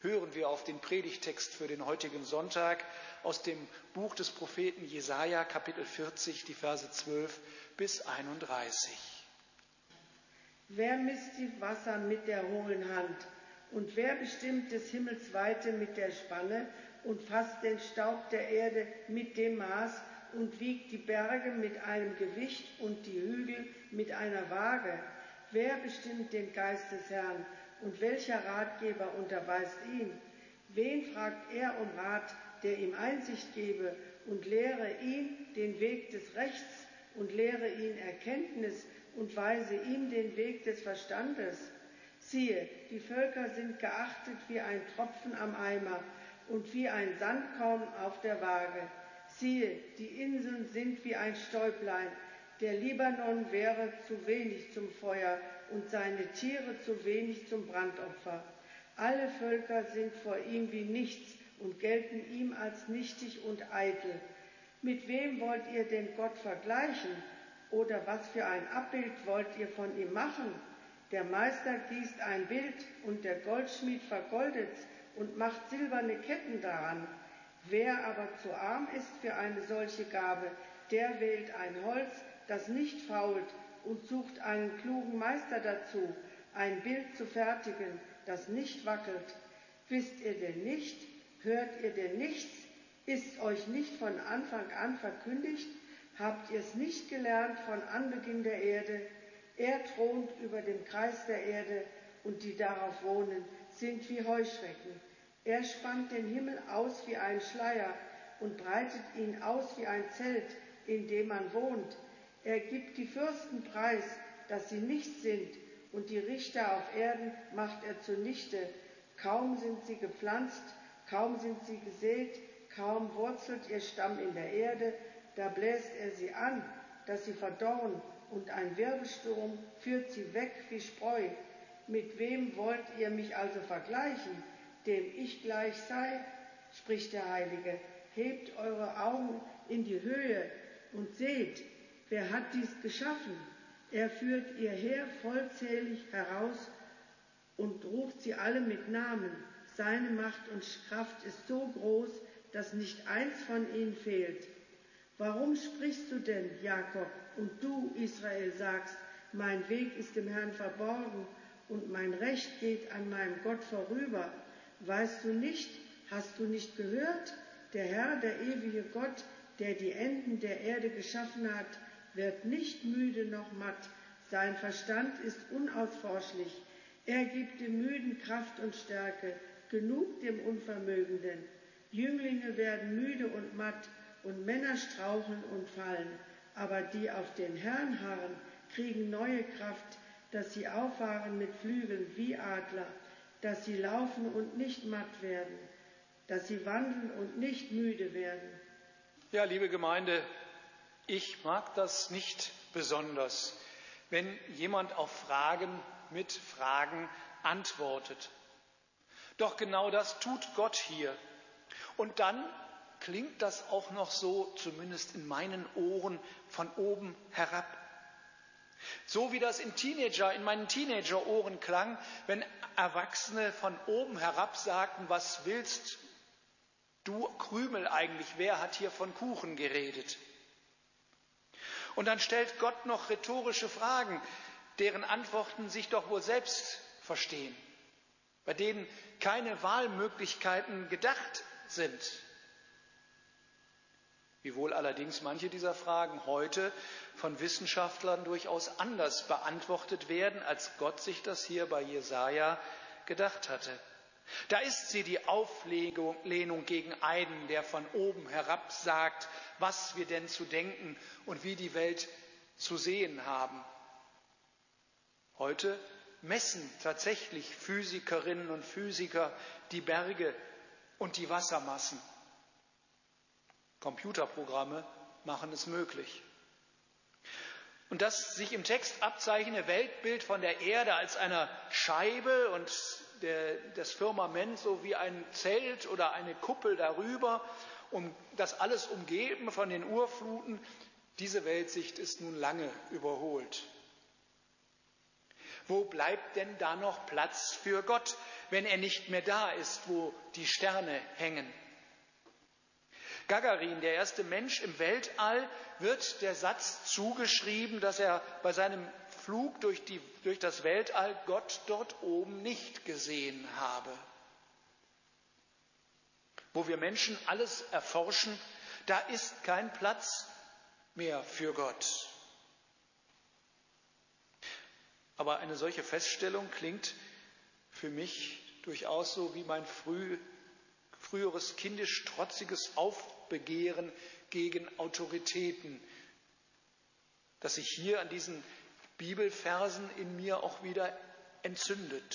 hören wir auf den Predigtext für den heutigen Sonntag aus dem Buch des Propheten Jesaja, Kapitel 40, die Verse 12 bis 31. Wer misst die Wasser mit der hohlen Hand? Und wer bestimmt des Himmels Weite mit der Spanne und fasst den Staub der Erde mit dem Maß und wiegt die Berge mit einem Gewicht und die Hügel mit einer Waage? Wer bestimmt den Geist des Herrn und welcher Ratgeber unterweist ihn? Wen fragt er um Rat, der ihm Einsicht gebe und lehre ihn den Weg des Rechts und lehre ihn Erkenntnis und weise ihm den Weg des Verstandes? Siehe, die Völker sind geachtet wie ein Tropfen am Eimer und wie ein Sandkorn auf der Waage. Siehe, die Inseln sind wie ein Stäublein. Der Libanon wäre zu wenig zum Feuer und seine Tiere zu wenig zum Brandopfer. Alle Völker sind vor ihm wie nichts und gelten ihm als nichtig und eitel. Mit wem wollt ihr denn Gott vergleichen? Oder was für ein Abbild wollt ihr von ihm machen? Der Meister gießt ein Bild und der Goldschmied vergoldet's und macht silberne Ketten daran. Wer aber zu arm ist für eine solche Gabe, der wählt ein Holz, das nicht fault, und sucht einen klugen Meister dazu, ein Bild zu fertigen, das nicht wackelt. Wisst ihr denn nicht? Hört ihr denn nichts? Ist euch nicht von Anfang an verkündigt? Habt ihr es nicht gelernt von Anbeginn der Erde? Er thront über dem Kreis der Erde, und die darauf wohnen, sind wie Heuschrecken. Er spannt den Himmel aus wie ein Schleier und breitet ihn aus wie ein Zelt, in dem man wohnt. Er gibt die Fürsten preis, dass sie nichts sind, und die Richter auf Erden macht er zunichte. Kaum sind sie gepflanzt, kaum sind sie gesät, kaum wurzelt ihr Stamm in der Erde, da bläst er sie an, dass sie verdorren, und ein Wirbelsturm führt sie weg wie Spreu. Mit wem wollt ihr mich also vergleichen, dem ich gleich sei? Spricht der Heilige. Hebt eure Augen in die Höhe und seht, wer hat dies geschaffen? Er führt ihr Heer vollzählig heraus und ruft sie alle mit Namen. Seine Macht und Kraft ist so groß, dass nicht eins von ihnen fehlt. Warum sprichst du denn, Jakob, und du, Israel, sagst, mein Weg ist dem Herrn verborgen und mein Recht geht an meinem Gott vorüber? Weißt du nicht, hast du nicht gehört? Der Herr, der ewige Gott, der die Enden der Erde geschaffen hat, wird nicht müde noch matt. Sein Verstand ist unausforschlich. Er gibt dem Müden Kraft und Stärke, genug dem Unvermögenden. Jünglinge werden müde und matt, und Männer straucheln und fallen. Aber die auf den Herrn harren, kriegen neue Kraft, dass sie auffahren mit Flügeln wie Adler, dass sie laufen und nicht matt werden, dass sie wandeln und nicht müde werden. Ja, liebe Gemeinde, ich mag das nicht besonders, wenn jemand auf Fragen mit Fragen antwortet. Doch genau das tut Gott hier. Und dann klingt das auch noch so, zumindest in meinen Ohren, von oben herab. So wie das in meinen Teenager-Ohren klang, wenn Erwachsene von oben herab sagten, was willst du Krümel eigentlich, wer hat hier von Kuchen geredet? Und dann stellt Gott noch rhetorische Fragen, deren Antworten sich doch wohl selbst verstehen, bei denen keine Wahlmöglichkeiten gedacht sind. Wiewohl allerdings manche dieser Fragen heute von Wissenschaftlern durchaus anders beantwortet werden, als Gott sich das hier bei Jesaja gedacht hatte. Da ist sie, die Auflehnung gegen einen, der von oben herab sagt, was wir denn zu denken und wie die Welt zu sehen haben. Heute messen tatsächlich Physikerinnen und Physiker die Berge und die Wassermassen. Computerprogramme machen es möglich. Und das sich im Text abzeichnende Weltbild von der Erde als einer Scheibe und das Firmament so wie ein Zelt oder eine Kuppel darüber, das alles umgeben von den Urfluten, diese Weltsicht ist nun lange überholt. Wo bleibt denn da noch Platz für Gott, wenn er nicht mehr da ist, wo die Sterne hängen. Gagarin, der erste Mensch im Weltall, wird der Satz zugeschrieben, dass er bei seinem Flug durch das Weltall Gott dort oben nicht gesehen habe. Wo wir Menschen alles erforschen, da ist kein Platz mehr für Gott. Aber eine solche Feststellung klingt für mich durchaus so wie mein früheres kindisch trotziges Aufbegehren gegen Autoritäten, das sich hier an diesen Bibelversen in mir auch wieder entzündet.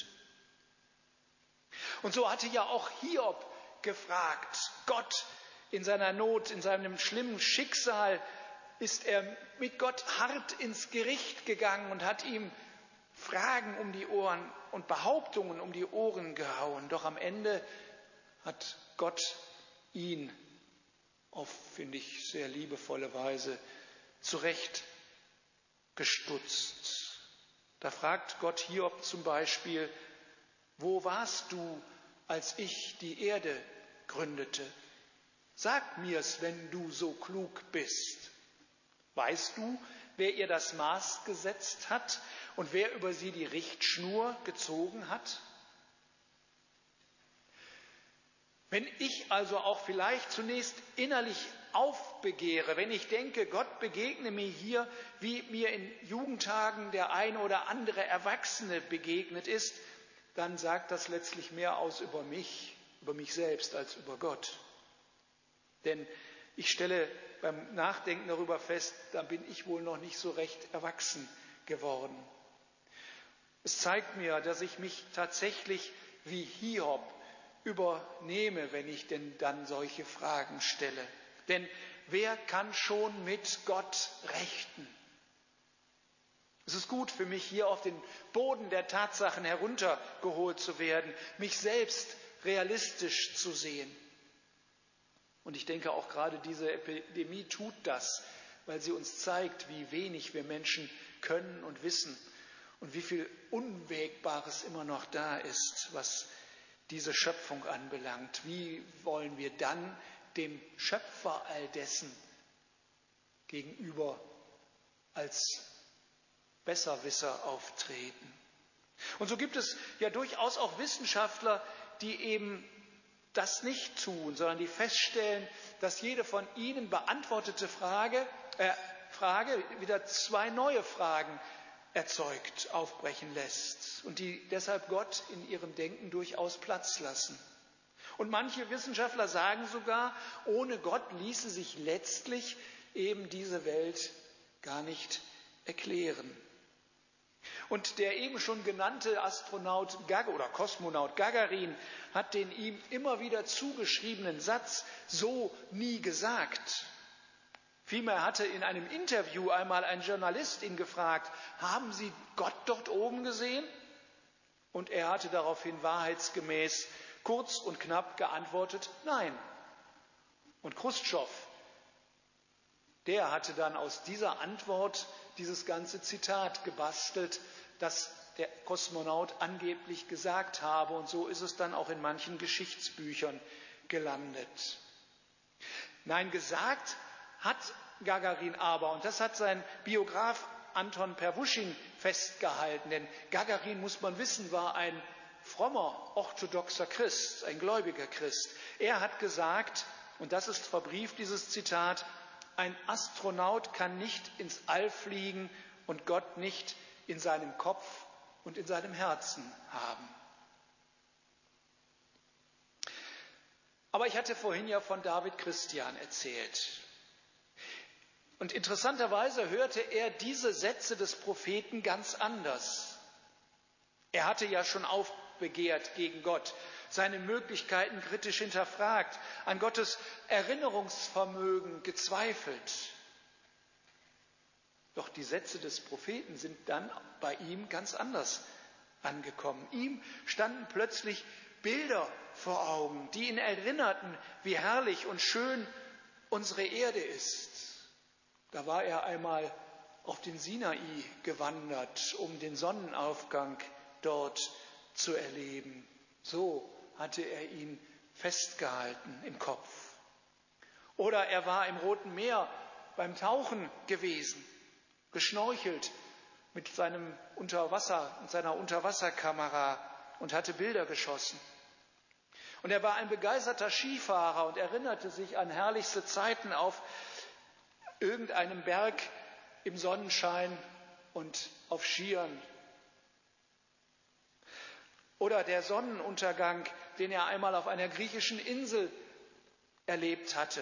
Und so hatte ja auch Hiob gefragt, Gott in seiner Not, in seinem schlimmen Schicksal, ist er mit Gott hart ins Gericht gegangen und hat ihm Fragen um die Ohren und Behauptungen um die Ohren gehauen. Doch am Ende hat Gott ihn auf, finde ich, sehr liebevolle Weise zurechtgestutzt. Da fragt Gott Hiob zum Beispiel: Wo warst du, als ich die Erde gründete? Sag mir's, wenn du so klug bist. Weißt du, wer ihr das Maß gesetzt hat und wer über sie die Richtschnur gezogen hat? Wenn ich also auch vielleicht zunächst innerlich aufbegehre, wenn ich denke, Gott begegne mir hier, wie mir in Jugendtagen der eine oder andere Erwachsene begegnet ist, dann sagt das letztlich mehr aus über mich selbst als über Gott. Denn ich stelle beim Nachdenken darüber fest, da bin ich wohl noch nicht so recht erwachsen geworden. Es zeigt mir, dass ich mich tatsächlich wie Hiob übernehme, wenn ich denn dann solche Fragen stelle. Denn wer kann schon mit Gott rechten? Es ist gut für mich, hier auf den Boden der Tatsachen heruntergeholt zu werden, mich selbst realistisch zu sehen. Und ich denke, auch gerade diese Epidemie tut das, weil sie uns zeigt, wie wenig wir Menschen können und wissen und wie viel Unwägbares immer noch da ist, was diese Schöpfung anbelangt. Wie wollen wir dann dem Schöpfer all dessen gegenüber als Besserwisser auftreten? Und so gibt es ja durchaus auch Wissenschaftler, die eben das nicht tun, sondern die feststellen, dass jede von ihnen beantwortete Frage wieder zwei neue Fragen erzeugt, aufbrechen lässt und die deshalb Gott in ihrem Denken durchaus Platz lassen. Und manche Wissenschaftler sagen sogar, ohne Gott ließe sich letztlich eben diese Welt gar nicht erklären. Und der eben schon genannte Kosmonaut Gagarin hat den ihm immer wieder zugeschriebenen Satz so nie gesagt. Vielmehr hatte in einem Interview einmal ein Journalist ihn gefragt: Haben Sie Gott dort oben gesehen? Und er hatte daraufhin wahrheitsgemäß kurz und knapp geantwortet: Nein. Und Chruschtschow, der hatte dann aus dieser Antwort dieses ganze Zitat gebastelt, das der Kosmonaut angeblich gesagt habe. Und so ist es dann auch in manchen Geschichtsbüchern gelandet. Nein, gesagt hat Gagarin aber, und das hat sein Biograf Anton Perwuschin festgehalten, denn Gagarin, muss man wissen, war ein frommer, orthodoxer Christ, ein gläubiger Christ. Er hat gesagt, und das ist verbrieft, dieses Zitat: Ein Astronaut kann nicht ins All fliegen und Gott nicht in seinem Kopf und in seinem Herzen haben. Aber ich hatte vorhin ja von David Christian erzählt. Und interessanterweise hörte er diese Sätze des Propheten ganz anders. Er hatte ja schon aufbegehrt gegen Gott, seine Möglichkeiten kritisch hinterfragt, an Gottes Erinnerungsvermögen gezweifelt. Doch die Sätze des Propheten sind dann bei ihm ganz anders angekommen. Ihm standen plötzlich Bilder vor Augen, die ihn erinnerten, wie herrlich und schön unsere Erde ist. Da war er einmal auf den Sinai gewandert, um den Sonnenaufgang dort zu erleben. So hatte er ihn festgehalten im Kopf. Oder er war im Roten Meer beim Tauchen gewesen, geschnorchelt mit seiner Unterwasserkamera und hatte Bilder geschossen. Und er war ein begeisterter Skifahrer und erinnerte sich an herrlichste Zeiten auf irgendeinem Berg im Sonnenschein und auf Skiern. Oder der Sonnenuntergang, den er einmal auf einer griechischen Insel erlebt hatte.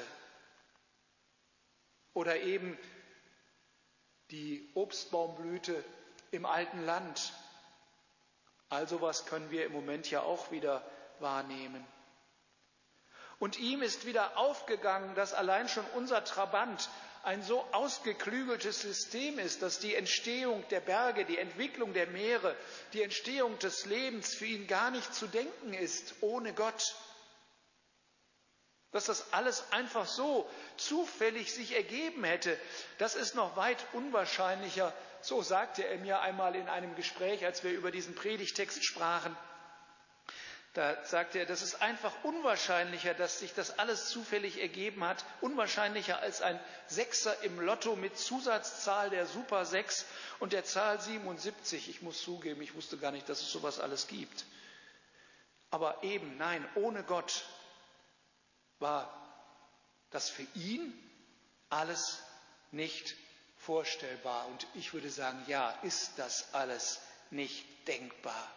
Oder eben die Obstbaumblüte im alten Land. All sowas können wir im Moment ja auch wieder wahrnehmen. Und ihm ist wieder aufgegangen, dass allein schon unser Trabant ein so ausgeklügeltes System ist, dass die Entstehung der Berge, die Entwicklung der Meere, die Entstehung des Lebens für ihn gar nicht zu denken ist ohne Gott. Dass das alles einfach so zufällig sich ergeben hätte, das ist noch weit unwahrscheinlicher. So sagte er mir einmal in einem Gespräch, als wir über diesen Predigtext sprachen. Da sagte er, das ist einfach unwahrscheinlicher, dass sich das alles zufällig ergeben hat. Unwahrscheinlicher als ein Sechser im Lotto mit Zusatzzahl der Super 6 und der Zahl 77. Ich muss zugeben, ich wusste gar nicht, dass es sowas alles gibt. Aber eben, nein, ohne Gott war das für ihn alles nicht vorstellbar. Und ich würde sagen, ja, ist das alles nicht denkbar.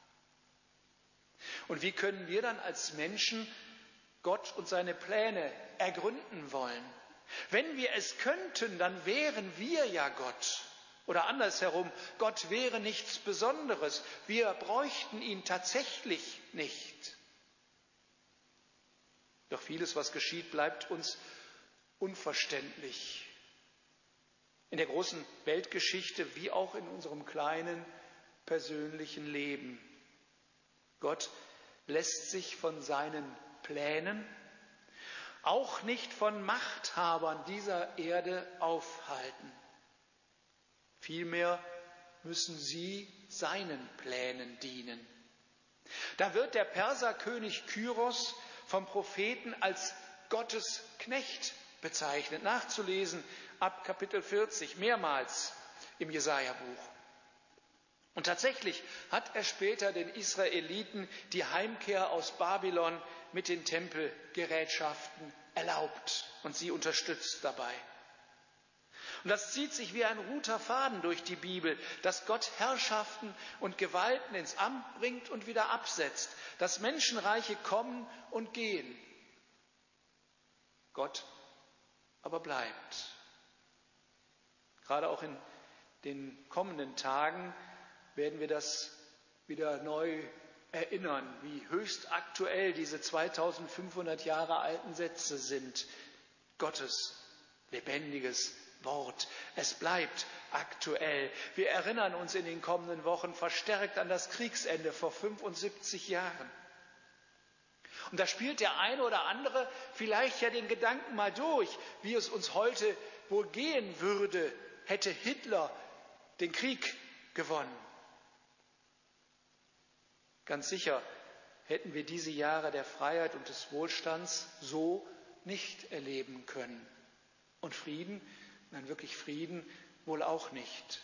Und wie können wir dann als Menschen Gott und seine Pläne ergründen wollen? Wenn wir es könnten, dann wären wir ja Gott. Oder andersherum, Gott wäre nichts Besonderes. Wir bräuchten ihn tatsächlich nicht. Doch vieles, was geschieht, bleibt uns unverständlich. In der großen Weltgeschichte wie auch in unserem kleinen persönlichen Leben. Gott lässt sich von seinen Plänen, auch nicht von Machthabern dieser Erde aufhalten. Vielmehr müssen sie seinen Plänen dienen. Da wird der Perserkönig Kyros vom Propheten als Gottes Knecht bezeichnet, nachzulesen ab Kapitel 40, mehrmals im Jesaja-Buch. Und tatsächlich hat er später den Israeliten die Heimkehr aus Babylon mit den Tempelgerätschaften erlaubt und sie unterstützt dabei. Und das zieht sich wie ein roter Faden durch die Bibel, dass Gott Herrschaften und Gewalten ins Amt bringt und wieder absetzt, dass Menschenreiche kommen und gehen. Gott aber bleibt. Gerade auch in den kommenden Tagen werden wir das wieder neu erinnern, wie höchst aktuell diese 2500 Jahre alten Sätze sind. Gottes lebendiges Wort. Es bleibt aktuell. Wir erinnern uns in den kommenden Wochen verstärkt an das Kriegsende vor 75 Jahren. Und da spielt der eine oder andere vielleicht ja den Gedanken mal durch, wie es uns heute wohl gehen würde, hätte Hitler den Krieg gewonnen. Ganz sicher hätten wir diese Jahre der Freiheit und des Wohlstands so nicht erleben können. Und Frieden, nein, wirklich Frieden wohl auch nicht.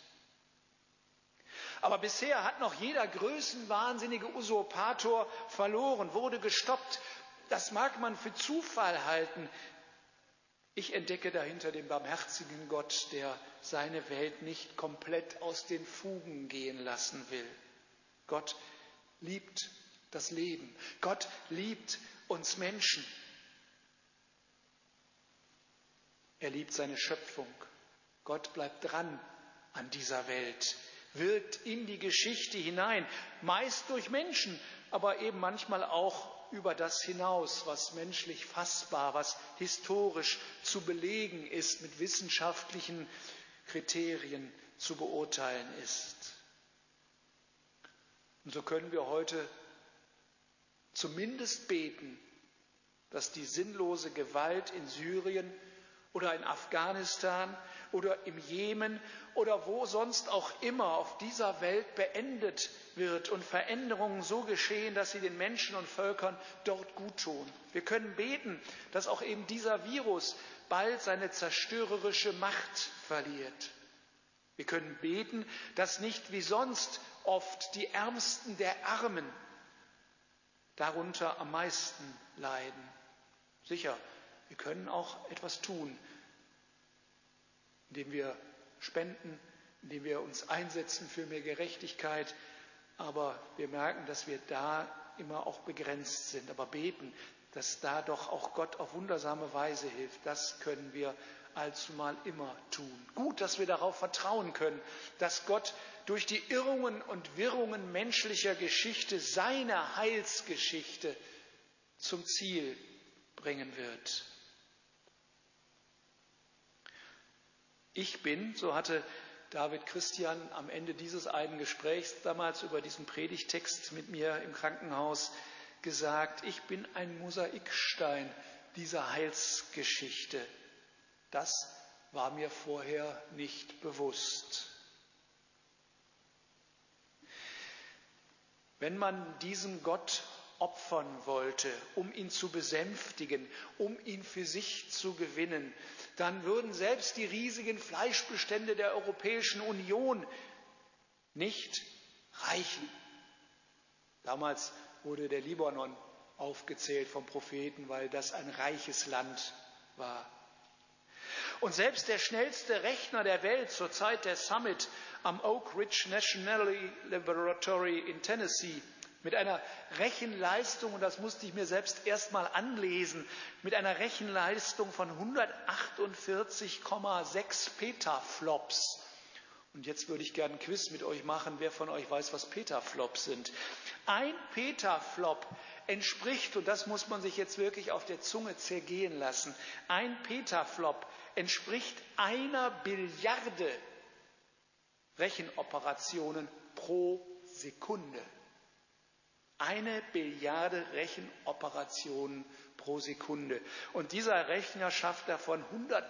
Aber bisher hat noch jeder größenwahnsinnige Usurpator verloren, wurde gestoppt. Das mag man für Zufall halten. Ich entdecke dahinter den barmherzigen Gott, der seine Welt nicht komplett aus den Fugen gehen lassen will. Gott liebt das Leben. Gott liebt uns Menschen. Er liebt seine Schöpfung. Gott bleibt dran an dieser Welt, wirkt in die Geschichte hinein, meist durch Menschen, aber eben manchmal auch über das hinaus, was menschlich fassbar, was historisch zu belegen ist, mit wissenschaftlichen Kriterien zu beurteilen ist. Und so können wir heute zumindest beten, dass die sinnlose Gewalt in Syrien oder in Afghanistan oder im Jemen oder wo sonst auch immer auf dieser Welt beendet wird und Veränderungen so geschehen, dass sie den Menschen und Völkern dort gut tun. Wir können beten, dass auch eben dieser Virus bald seine zerstörerische Macht verliert. Wir können beten, dass nicht wie sonst oft die Ärmsten der Armen darunter am meisten leiden. Sicher, wir können auch etwas tun, indem wir spenden, indem wir uns einsetzen für mehr Gerechtigkeit. Aber wir merken, dass wir da immer auch begrenzt sind. Aber beten, dass da doch auch Gott auf wundersame Weise hilft, das können wir allzumal immer tun. Gut, dass wir darauf vertrauen können, dass Gott durch die Irrungen und Wirrungen menschlicher Geschichte seine Heilsgeschichte zum Ziel bringen wird. Ich bin, so hatte David Christian am Ende dieses einen Gesprächs damals über diesen Predigtext mit mir im Krankenhaus gesagt, ich bin ein Mosaikstein dieser Heilsgeschichte. Das war mir vorher nicht bewusst. Wenn man diesem Gott opfern wollte, um ihn zu besänftigen, um ihn für sich zu gewinnen, dann würden selbst die riesigen Fleischbestände der Europäischen Union nicht reichen. Damals wurde der Libanon aufgezählt vom Propheten, weil das ein reiches Land war. Und selbst der schnellste Rechner der Welt zur Zeit der Summit am Oak Ridge National Laboratory in Tennessee mit einer Rechenleistung, und das musste ich mir selbst erst mal anlesen, mit einer Rechenleistung von 148,6 Petaflops. Und jetzt würde ich gerne ein Quiz mit euch machen, wer von euch weiß, was Petaflops sind. Ein Petaflop entspricht, und das muss man sich jetzt wirklich auf der Zunge zergehen lassen, ein Petaflop entspricht 1 Billiarde Rechenoperationen pro Sekunde. 1 Billiarde Rechenoperationen pro Sekunde. Und dieser Rechner schafft davon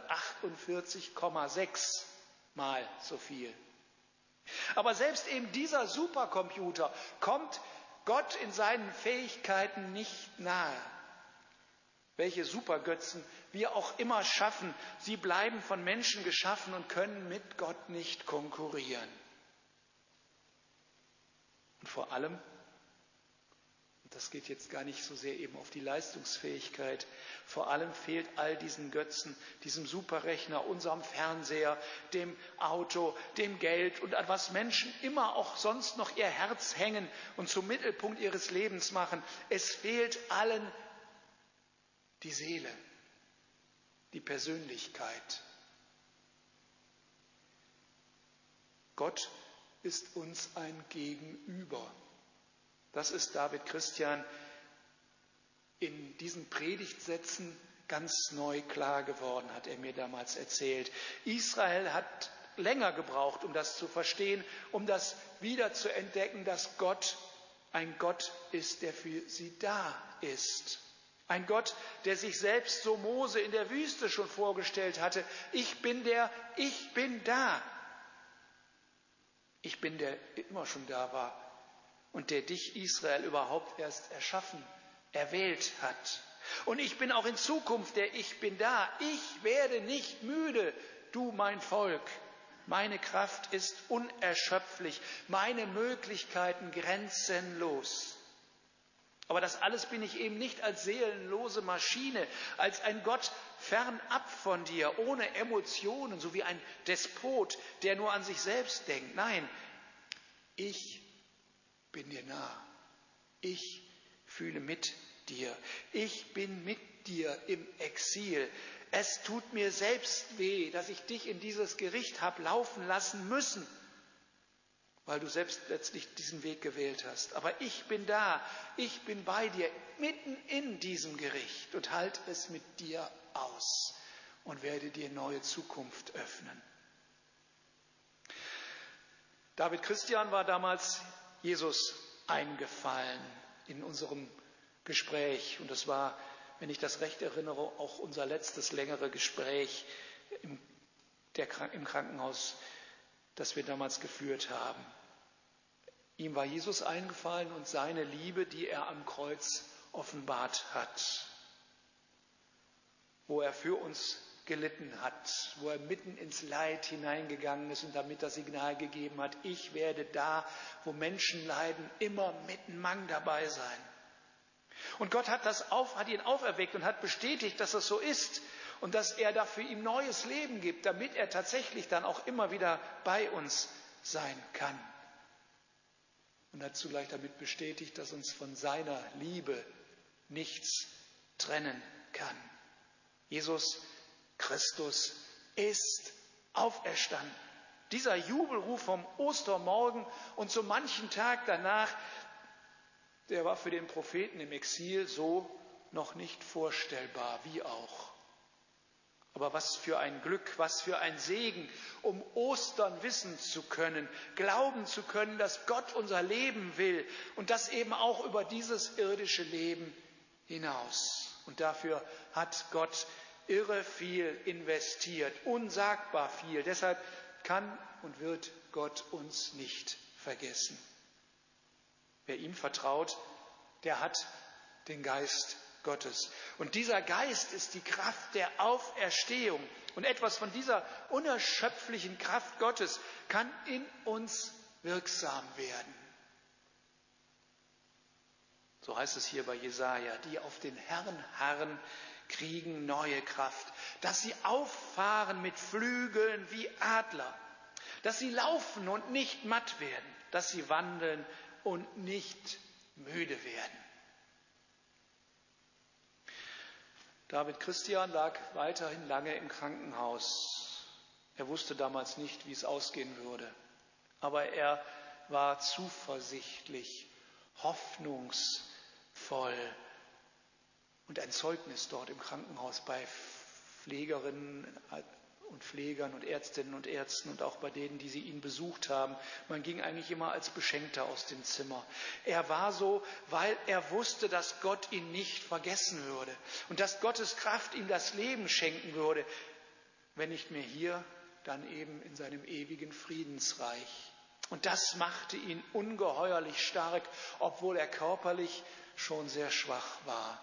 148,6 Mal so viel. Aber selbst eben dieser Supercomputer kommt Gott in seinen Fähigkeiten nicht nahe. Welche Supergötzen wir auch immer schaffen, sie bleiben von Menschen geschaffen und können mit Gott nicht konkurrieren. Und vor allem, und das geht jetzt gar nicht so sehr eben auf die Leistungsfähigkeit, vor allem fehlt all diesen Götzen, diesem Superrechner, unserem Fernseher, dem Auto, dem Geld und an was Menschen immer auch sonst noch ihr Herz hängen und zum Mittelpunkt ihres Lebens machen. Es fehlt allen die Seele, die Persönlichkeit. Gott ist uns ein Gegenüber. Das ist David Christian in diesen Predigtsätzen ganz neu klar geworden, hat er mir damals erzählt. Israel hat länger gebraucht, um das zu verstehen, um das wieder zu entdecken, dass Gott ein Gott ist, der für sie da ist. Ein Gott, der sich selbst so Mose in der Wüste schon vorgestellt hatte. Ich bin da. Ich bin, der immer schon da war und der dich, Israel, überhaupt erst erschaffen, erwählt hat. Und ich bin auch in Zukunft der Ich bin da. Ich werde nicht müde, du mein Volk. Meine Kraft ist unerschöpflich, meine Möglichkeiten grenzenlos. Aber das alles bin ich eben nicht als seelenlose Maschine, als ein Gott fernab von dir, ohne Emotionen, so wie ein Despot, der nur an sich selbst denkt. Nein, ich bin dir nah. Ich fühle mit dir. Ich bin mit dir im Exil. Es tut mir selbst weh, dass ich dich in dieses Gericht habe laufen lassen müssen, weil du selbst letztlich diesen Weg gewählt hast. Aber ich bin da, ich bin bei dir, mitten in diesem Gericht und halte es mit dir aus und werde dir neue Zukunft öffnen. David Christian war damals Jesus eingefallen in unserem Gespräch und es war wenn ich das recht erinnere, auch unser letztes längere Gespräch im Krankenhaus, das wir damals geführt haben. Ihm war Jesus eingefallen und seine Liebe, die er am Kreuz offenbart hat, wo er für uns gelitten hat, wo er mitten ins Leid hineingegangen ist und damit das Signal gegeben hat, ich werde da, wo Menschen leiden, immer mittenmang dabei sein. Und Gott hat ihn auferweckt und hat bestätigt, dass das so ist und dass er dafür ihm neues Leben gibt, damit er tatsächlich dann auch immer wieder bei uns sein kann. Und hat zugleich damit bestätigt, dass uns von seiner Liebe nichts trennen kann. Jesus Christus ist auferstanden. Dieser Jubelruf vom Ostermorgen und so manchen Tag danach, der war für den Propheten im Exil so noch nicht vorstellbar, wie auch. Aber was für ein Glück, was für ein Segen, um Ostern wissen zu können, glauben zu können, dass Gott unser Leben will und das eben auch über dieses irdische Leben hinaus. Und dafür hat Gott irre viel investiert, unsagbar viel. Deshalb kann und wird Gott uns nicht vergessen. Wer ihm vertraut, der hat den Geist Gottes. Und dieser Geist ist die Kraft der Auferstehung. Und etwas von dieser unerschöpflichen Kraft Gottes kann in uns wirksam werden. So heißt es hier bei Jesaja, die auf den Herrn harren, kriegen neue Kraft, dass sie auffahren mit Flügeln wie Adler, dass sie laufen und nicht matt werden, dass sie wandeln und nicht müde werden. David Christian lag weiterhin lange im Krankenhaus. Er wusste damals nicht, wie es ausgehen würde, aber er war zuversichtlich, hoffnungsvoll. Und ein Zeugnis dort im Krankenhaus bei Pflegerinnen und Pflegern und Ärztinnen und Ärzten und auch bei denen, die sie ihn besucht haben. Man ging eigentlich immer als Beschenkter aus dem Zimmer. Er war so, weil er wusste, dass Gott ihn nicht vergessen würde und dass Gottes Kraft ihm das Leben schenken würde, wenn nicht mehr hier, dann eben in seinem ewigen Friedensreich. Und das machte ihn ungeheuerlich stark, obwohl er körperlich schon sehr schwach war.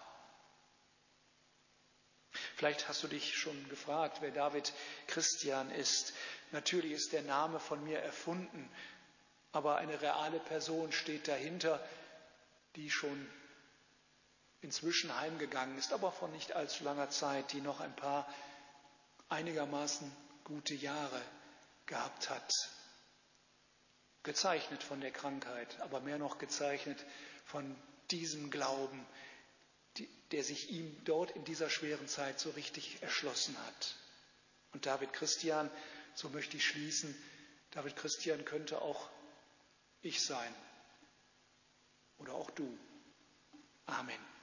Vielleicht hast du dich schon gefragt, wer David Christian ist. Natürlich ist der Name von mir erfunden, aber eine reale Person steht dahinter, die schon inzwischen heimgegangen ist, aber vor nicht allzu langer Zeit, die noch ein paar einigermaßen gute Jahre gehabt hat. Gezeichnet von der Krankheit, aber mehr noch gezeichnet von diesem Glauben, der sich ihm dort in dieser schweren Zeit so richtig erschlossen hat. Und David Christian, so möchte ich schließen, David Christian könnte auch ich sein oder auch du. Amen.